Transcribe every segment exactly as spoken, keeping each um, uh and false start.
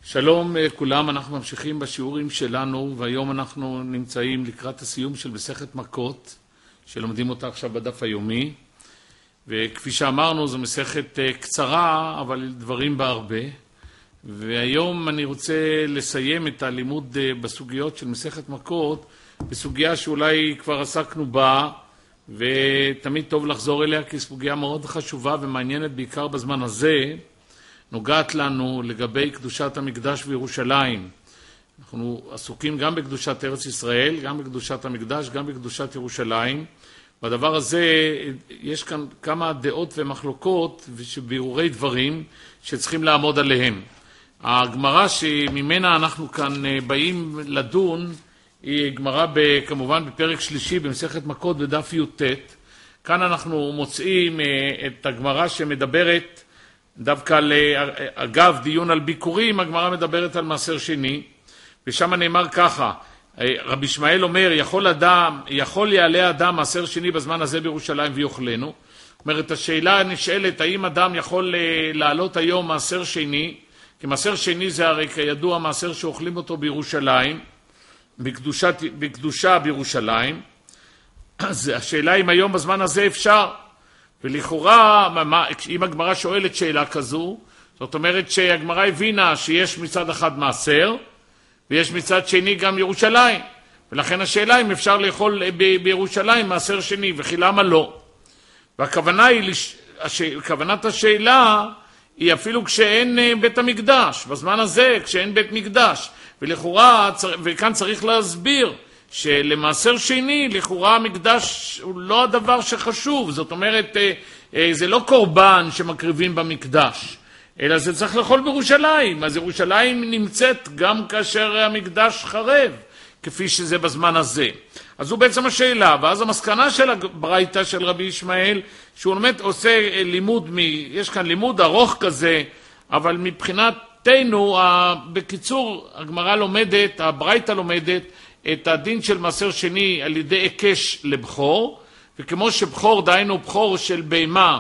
שלום כולם, אנחנו ממשיכים בשיעורים שלנו, והיום אנחנו נמצאים לקראת הסיום של מסכת מכות, שלומדים אותה עכשיו בדף היומי, וכפי שאמרנו זו מסכת קצרה, אבל דברים בה הרבה, והיום אני רוצה לסיים את הלימוד בסוגיות של מסכת מכות, בסוגיה שאולי כבר עסקנו בה, ותמיד טוב לחזור אליה, כי סוגיה מאוד חשובה ומעניינת בעיקר בזמן הזה, נוגעת לנו לגבי קדושת המקדש בירושלים. אנחנו עסוקים גם בקדושת ארץ ישראל, גם בקדושת המקדש, גם בקדושת ירושלים. בדבר הזה יש כאן כמה דעות ומחלוקות ובירורי דברים שצריכים לעמוד עליהם. הגמרא שממנה אנחנו כאן באים לדון היא גמרא כמובן בפרק שלישי במסכת מכות בדף י"ט. כאן אנחנו מוצאים את הגמרא שמדברת דווקא אגב דיון על ביקורים, הגמרא מדברת על מעשר שני, ושם נאמר ככה, רבי ישמעאל אומר, יכול אדם, יכול יעלה אדם מעשר שני בזמן הזה בירושלים ויאכלנו. אומרת, השאלה נשאלת, האם אדם יכול לעלות היום מעשר שני, כי מעשר שני זה הרי כידוע מעשר שאוכלים אותו בירושלים, בקדושה, בקדושה בירושלים, אז השאלה אם היום בזמן הזה אפשר, ולכאורה, אם הגמרא שואלת שאלה כזו, זאת אומרת שהגמרא הבינה שיש מצד אחד מעשר, ויש מצד שני גם ירושלים. ולכן השאלה אם אפשר לאכול ב- בירושלים מעשר שני, וכי למה לא? והכוונה היא, הש... כוונת השאלה היא אפילו כשאין בית המקדש, בזמן הזה כשאין בית מקדש. ולכאורה, וכאן צריך להסביר, שלמעשר שני, לכאורה המקדש הוא לא הדבר שחשוב, זאת אומרת, זה לא קורבן שמקריבים במקדש, אלא זה צריך לאכול בירושלים, אז ירושלים נמצאת גם כאשר המקדש חרב, כפי שזה בזמן הזה. אז זו בעצם השאלה, ואז המסקנה של הברייתא של רבי ישמעאל, שהוא באמת עושה לימוד, מ... יש כאן לימוד ארוך כזה, אבל מבחינתנו, בקיצור, הגמרא לומדת, הברייתא לומדת, את הדין של מעשר שני על ידי עיקש לבחור, וכמו שבחור, דהיינו בחור של בהמה,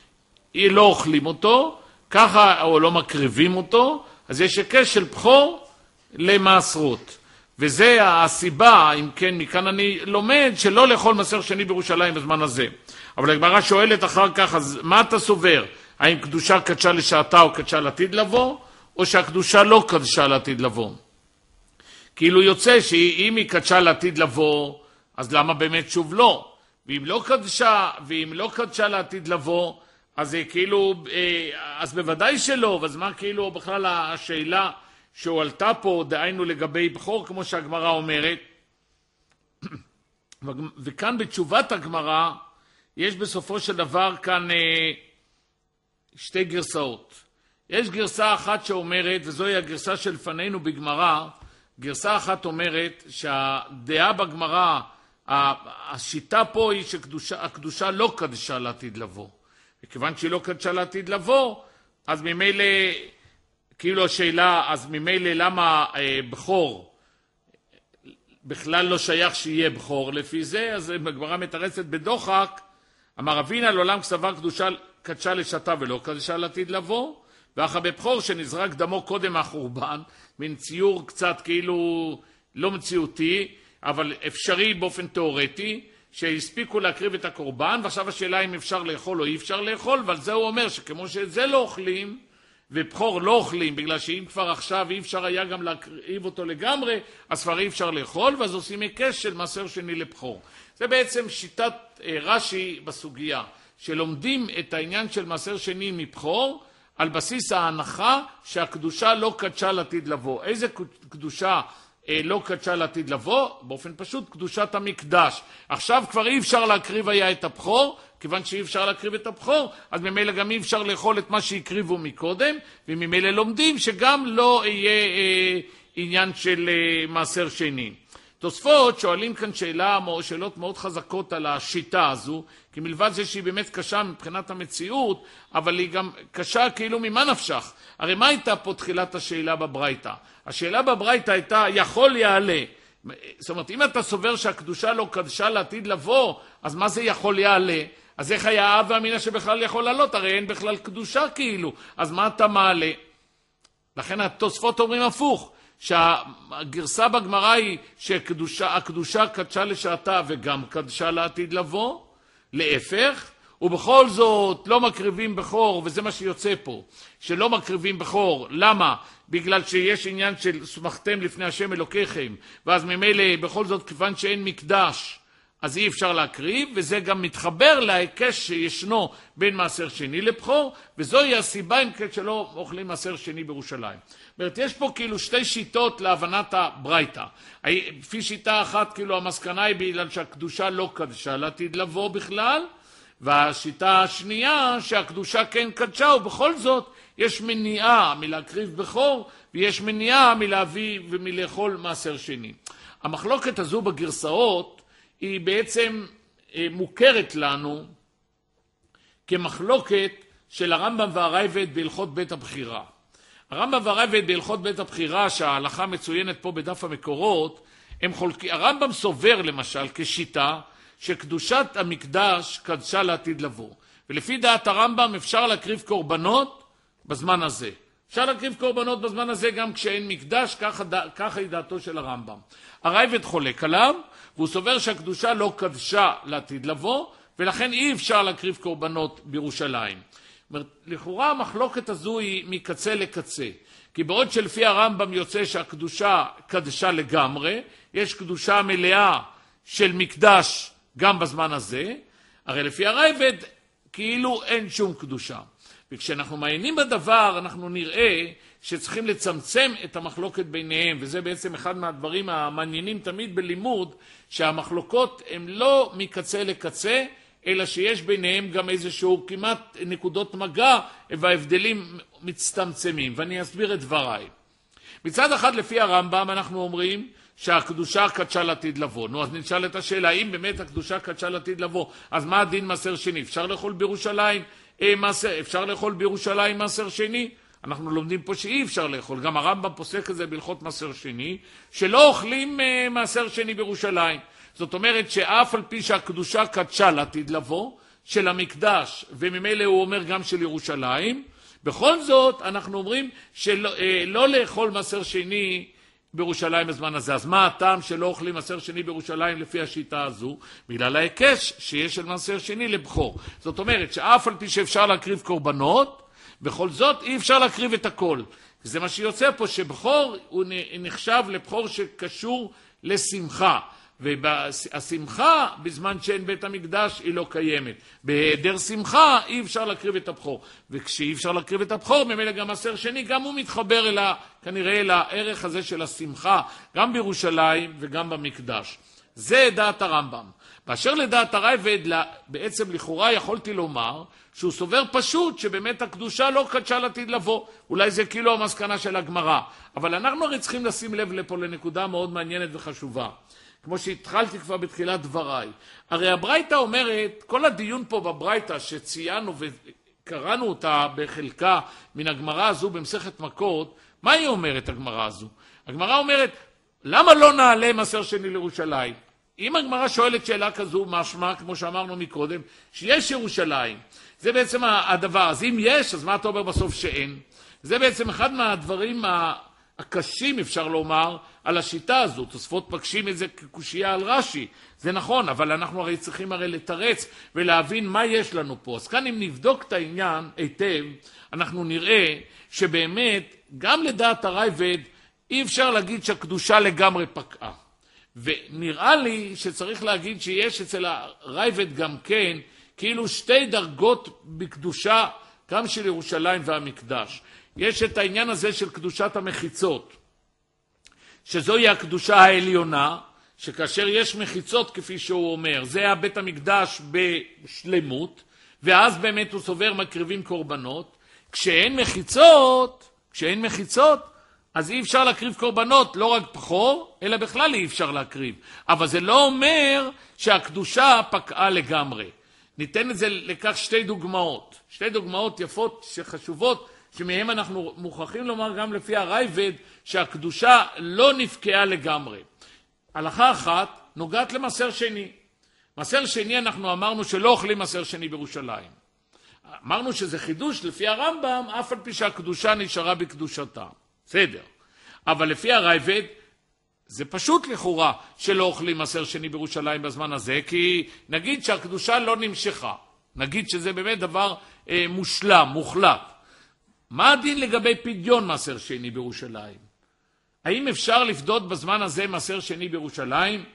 לא אוכלים אותו, ככה, או לא מקריבים אותו, אז יש עיקש של בחור למעשרות. וזה הסיבה, אם כן, מכאן אני לומד, שלא לאכול מעשר שני בירושלים בזמן הזה. אבל הגמרא שואלת אחר כך, אז מה אתה סובר? האם קדושה קדשה לשעתה או קדשה לעתיד לבוא, או שהקדושה לא קדשה לעתיד לבוא? כאילו יוצא שאם היא קדשה לעתיד לבוא, אז למה באמת שוב לא? ואם לא קדשה, ואם לא קדשה לעתיד לבוא, אז זה כאילו, אז בוודאי שלא, ואז מה כאילו בכלל השאלה שהועלתה פה, דהיינו לגבי בחור, כמו שהגמרא אומרת, וכאן בתשובת הגמרא, יש בסופו של דבר כאן שתי גרסאות. יש גרסה אחת שאומרת, וזוהי הגרסה שלפנינו בגמרא, גרסה אחת אומרת שהדעה בגמרא, השיטה פה היא שהקדושה לא קדשה לעתיד לבוא. וכיוון שהיא לא קדשה לעתיד לבוא, אז ממילא, כאילו השאלה, אז ממילא למה אה, בחור בכלל לא שייך שיהיה בחור לפי זה, אז בגמרא מתרצת בדוחק, אמר אבינה לעולם כסבר קדושה קדשה לשעתה ולא קדשה לעתיד לבוא, ואחר בבחור שנזרק דמו קודם החורבן, מין ציור קצת כאילו לא מציאותי, אבל אפשרי באופן תיאורטי, שהספיקו להקריב את הקורבן, ועכשיו השאלה אם אפשר לאכול או אי אפשר לאכול, ועל זה הוא אומר שכמו שזה לא אוכלים, ובחור לא אוכלים, בגלל שאם כבר עכשיו אי אפשר היה גם להקריב אותו לגמרי, אז כבר אי אפשר לאכול, ואז עושים היקש של מעשר שני לבחור. זה בעצם שיטת רש"י בסוגיה, שלומדים את העניין של מעשר שני מבחור, על בסיס ההנחה שהקדושה לא קדשה לעתיד לבוא. איזה קדושה אה, לא קדשה לעתיד לבוא? באופן פשוט, קדושת המקדש. עכשיו כבר אי אפשר להקריב היה את הבחור, כיוון שאי אפשר להקריב את הבחור, אז ממילא גם אי אפשר לאכול את מה שהקריבו מקודם, וממילא לומדים שגם לא יהיה אה, עניין של אה, מעשר שני. תוספות שואלים כאן שאלה, שאלות מאוד חזקות על השיטה הזו, כי מלבד זה שהיא באמת קשה מבחינת המציאות, אבל היא גם קשה כאילו ממה נפשך. הרי מה הייתה פה תחילת השאלה בברייתא? השאלה בברייתא הייתה, יכול יעלה. זאת אומרת, אם אתה סובר שהקדושה לא קדשה לעתיד לבוא, אז מה זה יכול יעלה? אז איך היה האב והאמינא שבכלל יכול לעלות? הרי אין בכלל קדושה כאילו. אז מה אתה מעלה? לכן התוספות אומרים הפוך, שהגרסה בגמרא היא שהקדושה קדשה לשעתה וגם קדשה לעתיד לבוא, להפך, ובכל זאת לא מקריבים בכור, וזה מה שיוצא פה, שלא מקריבים בכור. למה? בגלל שיש עניין של סמכתם לפני השם אלוקיכם, ואז ממילא בכל זאת כיוון שאין מקדש, אז אי אפשר להקריב, וזה גם מתחבר להיקש שישנו בין מעשר שני לבכור, וזוהי הסיבה אם כן שלא אוכלים מעשר שני בירושלים. זאת אומרת, יש פה כאילו שתי שיטות להבנת הברייתא. לפי שיטה אחת, כאילו המסקנה היא בגלל שהקדושה לא קדשה לעתיד לבוא בכלל, והשיטה השנייה שהקדושה כן קדשה, ובכל זאת יש מניעה מלהקריב בכור, ויש מניעה מלהביא ומלאכול מעשר שני. המחלוקת הזו בגרסאות היא בעצם מוכרת לנו כמחלוקת של הרמב"ם והרייבד בהלכות בית הבחירה. הרמב"ם והרייבד בהלכות בית הבחירה, שההלכה מצוינת פה בדף המקורות, הם חולקים. הרמב"ם סובר למשל כשיטה שקדושת המקדש קדשה לעתיד לבוא. ולפי דעת הרמב"ם אפשר להקריב קורבנות בזמן הזה. אפשר להקריב קורבנות בזמן הזה גם כשאין מקדש, ככה, ככה היא דעתו של הרמב"ם. הרייבד חולק עליו, והוא סובר שהקדושה לא קדשה לעתיד לבוא, ולכן אי אפשר להקריב קורבנות בירושלים. לכאורה המחלוקת הזו היא מקצה לקצה, כי בעוד שלפי הרמב"ם יוצא שהקדושה קדשה לגמרי, יש קדושה מלאה של מקדש גם בזמן הזה, הרי לפי הרייבד כאילו אין שום קדושה. וכשאנחנו מעיינים בדבר אנחנו נראה שצריכים לצמצם את המחלוקת ביניהם, וזה בעצם אחד מהדברים המעניינים תמיד בלימוד, שהמחלוקות הן לא מקצה לקצה, אלא שיש ביניהם גם איזשהו כמעט נקודות מגע, וההבדלים מצטמצמים, ואני אסביר את דבריי. מצד אחד לפי הרמב"ם אנחנו אומרים שהקדושה קדשה לעתיד לבוא. נו, אז נשאל את השאלה, האם באמת הקדושה קדשה לעתיד לבוא, אז מה הדין מעשר שני? אפשר לאכול בירושלים אה, מעשר, אפשר לאכול בירושלים מעשר שני? אנחנו לומדים פה שאי אפשר לאכול, גם הרמב"ם פוסק את זה בהלכות מעשר שני, שלא אוכלים אה, מעשר שני בירושלים. זאת אומרת שאף על פי שהקדושה קדשה לעתיד לבוא, של המקדש, וממילא הוא אומר גם של ירושלים, בכל זאת אנחנו אומרים שלא אה, לא לאכול מעשר שני בירושלים בזמן הזה. אז מה הטעם שלא אוכלים מעשר שני בירושלים לפי השיטה הזו? בגלל ההיקש שיש של מעשר שני לבכור. זאת אומרת שאף על פי שאפשר להקריב קורבנות, בכל זאת אי אפשר להקריב את הכל. זה מה שיוצא פה, שבכור הוא נחשב לבכור שקשור לשמחה. והשמחה בזמן שאין בית המקדש היא לא קיימת. בהיעדר שמחה אי אפשר להקריב את הבכור. וכשאי אפשר להקריב את הבכור, ממילא גם מעשר שני, גם הוא מתחבר אל ה, כנראה אל הערך הזה של השמחה, גם בירושלים וגם במקדש. זה דעת הרמב"ם. באשר לדעת הרייבד, בעצם לכאורה יכולתי לומר שהוא סובר פשוט שבאמת הקדושה לא קדשה לעתיד לבוא. אולי זה כאילו המסקנה של הגמרא. אבל אנחנו הרי צריכים לשים לב לפה לנקודה מאוד מעניינת וחשובה. כמו שהתחלתי כבר בתחילת דבריי. הרי הברייתא אומרת, כל הדיון פה בברייתא שציינו וקראנו אותה בחלקה מן הגמרא הזו במסכת מכות, מה היא אומרת הגמרא הזו? הגמרא אומרת, למה לא נעלה מעשר שני לירושלים? אם הגמרא שואלת שאלה כזו, משמע, כמו שאמרנו מקודם, שיש ירושלים. זה בעצם הדבר. אז אם יש, אז מה אתה אומר בסוף שאין? זה בעצם אחד מהדברים הקשים, אפשר לומר, על השיטה הזו. תוספות פגשים את זה כקושייה על רש"י. זה נכון, אבל אנחנו הרי צריכים הרי לתרץ ולהבין מה יש לנו פה. אז כאן אם נבדוק את העניין היטב, אנחנו נראה שבאמת, גם לדעת הרייבד, אי אפשר להגיד שהקדושה לגמרי פקעה. ונראה לי שצריך להגיד שיש אצל הרייבד גם כן, כאילו שתי דרגות בקדושה, גם של ירושלים והמקדש. יש את העניין הזה של קדושת המחיצות, שזוהי הקדושה העליונה, שכאשר יש מחיצות כפי שהוא אומר, זה היה בית המקדש בשלמות, ואז באמת הוא סובר מקריבים קורבנות. כשאין מחיצות, כשאין מחיצות, אז אי אפשר להקריב קורבנות, לא רק בכור, אלא בכלל אי אפשר להקריב. אבל זה לא אומר שהקדושה פקעה לגמרי. ניתן את זה לכך שתי דוגמאות. שתי דוגמאות יפות שחשובות, שמהם אנחנו מוכרחים לומר גם לפי הרייבד, שהקדושה לא נפקעה לגמרי. הלכה אחת נוגעת למעשר שני. מעשר שני אנחנו אמרנו שלא אוכלים מעשר שני בירושלים. אמרנו שזה חידוש לפי הרמב"ם, אף על פי שהקדושה נשארה בקדושתה. בסדר. אבל לפי הרייבד, זה פשוט לכאורה שלא אוכלים מעשר שני בירושלים בזמן הזה, כי נגיד שהקדושה לא נמשכה. נגיד שזה באמת דבר אה, מושלם, מוחלט. מה הדין לגבי פדיון מעשר שני בירושלים? האם אפשר לפדות בזמן הזה מעשר שני בירושלים?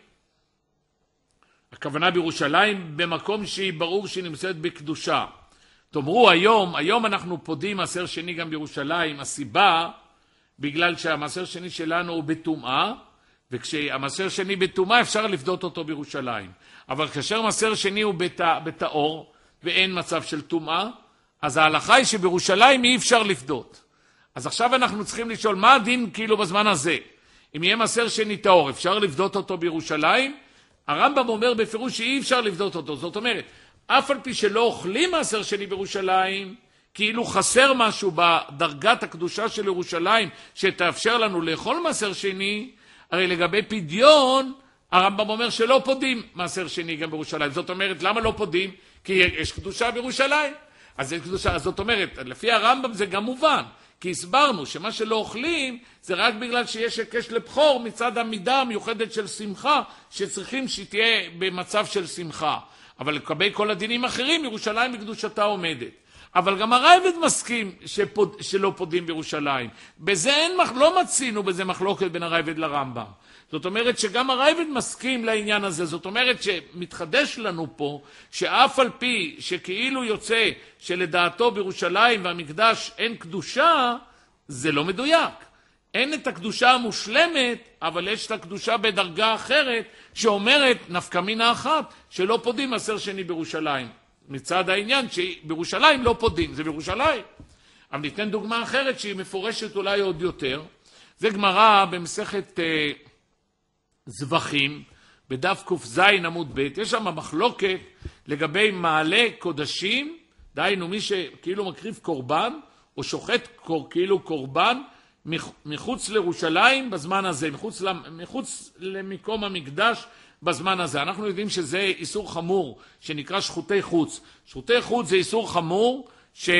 הכוונה בירושלים במקום שהיא ברור שהיא נמצאת בקדושה. תאמרו היום, היום אנחנו פודים מעשר שני גם בירושלים, הסיבה בגלל שהמעשר שני שלנו הוא בטומאה, וכשהמעשר שני בטומאה אפשר לפדות אותו בירושלים. אבל כאשר מעשר שני הוא בטהור ואין מצב של טומאה, אז ההלכה היא שבירושלים אי אפשר לפדות. אז עכשיו אנחנו צריכים לשאול מה הדין כאילו בזמן הזה. אם יהיה מעשר שני טהור, אפשר לפדות אותו בירושלים? הרמב"ם אומר בפירוש שאי אפשר לפדות אותו. זאת אומרת, אף על פי שלא אוכלים מעשר שני בירושלים, כאילו חסר משהו בדרגת הקדושה של ירושלים שתאפשר לנו לאכול מעשר שני, הרי לגבי פדיון, הרמב"ם אומר שלא פודים מעשר שני גם בירושלים. זאת אומרת, למה לא פודים? כי יש קדושה בירושלים. אז יש קדושה, אז זאת אומרת, לפי הרמב"ם זה גם מובן. כי הסברנו שמה שלא אוכלים זה רק בגלל שיש הקש לבחור מצד המידה המיוחדת של שמחה, שצריכים שתהיה במצב של שמחה. אבל לגבי כל הדינים אחרים, ירושלים בקדושתה עומדת. אבל גם הרייבד מסכים שפוד, שלא פודים בירושלים. בזה אין, לא מצינו בזה מחלוקת בין הרייבד לרמב"ם. זאת אומרת שגם הרייבד מסכים לעניין הזה. זאת אומרת שמתחדש לנו פה שאף על פי שכאילו יוצא שלדעתו בירושלים והמקדש אין קדושה, זה לא מדויק. אין את הקדושה המושלמת, אבל יש את הקדושה בדרגה אחרת שאומרת נפקא מינה אחת שלא פודים מעשר שני בירושלים. מצד העניין שבירושלים לא פודים, זה בירושלים. אבל ניתן דוגמה אחרת שהיא מפורשת אולי עוד יותר. זה גמרא במסכת אה, זבחים, בדף ק"ז עמוד ב', יש שם מחלוקת לגבי מעלה קודשים, דהיינו מי שכאילו מקריב קורבן, או שוחט קור, כאילו קורבן, מחוץ לירושלים בזמן הזה, מחוץ, מחוץ למקום המקדש בזמן הזה. אנחנו יודעים שזה איסור חמור שנקרא שחוטי חוץ. שחוטי חוץ זה איסור חמור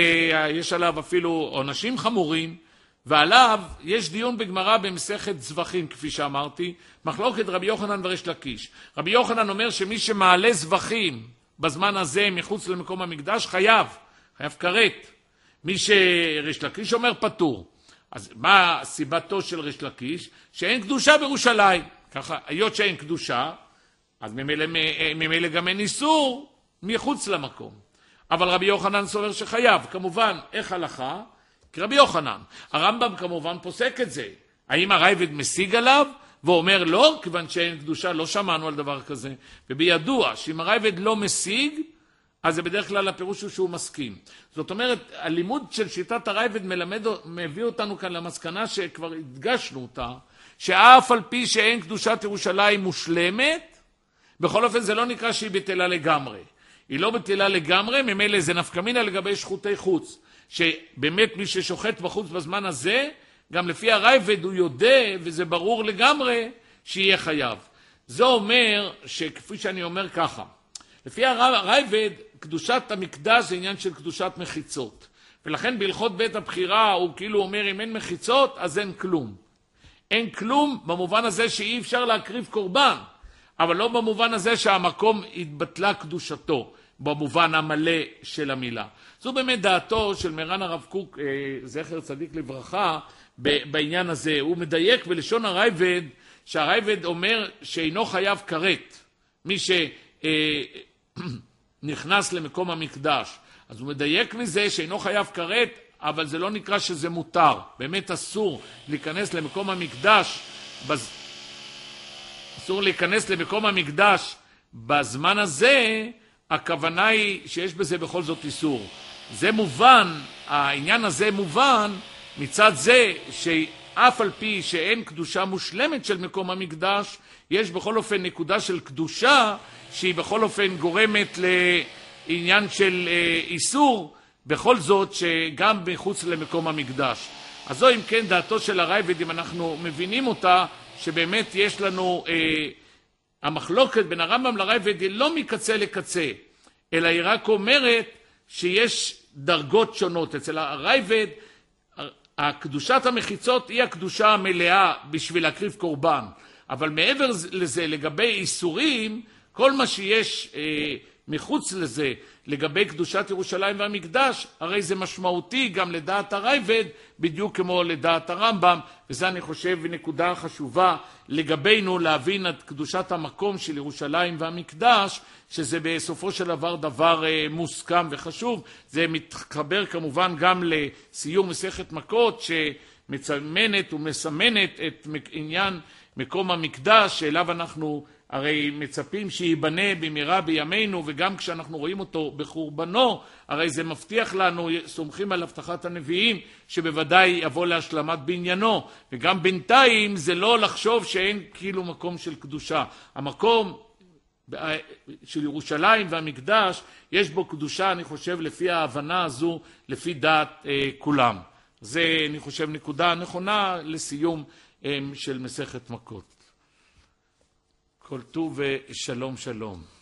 שיש עליו אפילו עונשים חמורים, ועליו יש דיון בגמרא במסכת זבחים, כפי שאמרתי, מחלוקת רבי יוחנן וריש לקיש. רבי יוחנן אומר שמי שמעלה זבחים בזמן הזה מחוץ למקום המקדש חייב, חייב כרת. מי שריש לקיש אומר פטור. אז מה סיבתו של ריש לקיש? שאין קדושה בירושלים. ככה, היות שאין קדושה, אז ממילא, ממילא גם אין איסור מחוץ למקום. אבל רבי יוחנן סובר שחייב. כמובן, איך הלכה? כי רבי יוחנן. הרמב"ם כמובן פוסק את זה. האם הרייבד משיג עליו? ואומר לא, כיוון שאין קדושה, לא שמענו על דבר כזה. ובידוע שאם הרייבד לא משיג, אז זה בדרך כלל הפירוש הוא שהוא מסכים. זאת אומרת, הלימוד של שיטת הרייבד מלמד, מביא אותנו כאן למסקנה שכבר הדגשנו אותה, שאף על פי שאין קדושת ירושלים מושלמת, בכל אופן זה לא נקרא שהיא בטלה לגמרי. היא לא בטלה לגמרי, ממילא זה נפקא מינה לגבי שחוטי חוץ, שבאמת מי ששוחט בחוץ בזמן הזה, גם לפי הרייבד הוא יודע, וזה ברור לגמרי, שיהיה חייב. זה אומר שכפי שאני אומר ככה, לפי הרייבד, קדושת המקדש זה עניין של קדושת מחיצות. ולכן בהלכות בית הבחירה הוא כאילו אומר אם אין מחיצות אז אין כלום. אין כלום במובן הזה שאי אפשר להקריב קורבן, אבל לא במובן הזה שהמקום התבטלה קדושתו, במובן המלא של המילה. זו באמת דעתו של מרן הרב קוק, זכר צדיק לברכה, בעניין הזה. הוא מדייק בלשון הרייבד, שהרייבד אומר שאינו חייב כרת. מי ש... נכנס למקום המקדש. אז הוא מדייק מזה שאינו חייב כרת, אבל זה לא נקרא שזה מותר. באמת אסור להיכנס למקום המקדש, בז... אסור להיכנס למקום המקדש בזמן הזה, הכוונה היא שיש בזה בכל זאת איסור. זה מובן, העניין הזה מובן מצד זה שאף על פי שאין קדושה מושלמת של מקום המקדש, יש בכל אופן נקודה של קדושה שהיא בכל אופן גורמת לעניין של איסור, בכל זאת שגם מחוץ למקום המקדש. אז זו אם כן דעתו של הרייבד, אם אנחנו מבינים אותה, שבאמת יש לנו, אה, המחלוקת בין הרמב"ם לרייבד היא לא מקצה לקצה, אלא היא רק אומרת שיש דרגות שונות. אצל הרייבד, הקדושת המחיצות היא הקדושה המלאה בשביל להקריב קורבן, אבל מעבר לזה, לגבי איסורים, כל מה שיש אה, מחוץ לזה, לגבי קדושת ירושלים והמקדש, הרי זה משמעותי גם לדעת הרייבד, בדיוק כמו לדעת הרמב"ם, וזה אני חושב נקודה חשובה לגבינו להבין את קדושת המקום של ירושלים והמקדש, שזה בסופו של דבר דבר אה, מוסכם וחשוב. זה מתחבר כמובן גם לסיום מסכת מכות, שמצמנת ומסמנת את עניין מקום המקדש, שאליו אנחנו הרי מצפים שיבנה במהרה בימינו, וגם כשאנחנו רואים אותו בחורבנו, הרי זה מבטיח לנו, סומכים על הבטחת הנביאים, שבוודאי יבוא להשלמת בניינו. וגם בינתיים זה לא לחשוב שאין כאילו מקום של קדושה. המקום של ירושלים והמקדש, יש בו קדושה, אני חושב, לפי ההבנה הזו, לפי דעת אה, כולם. זה, אני חושב, נקודה נכונה לסיום אה, של מסכת מכות. כל טוב ושלום שלום.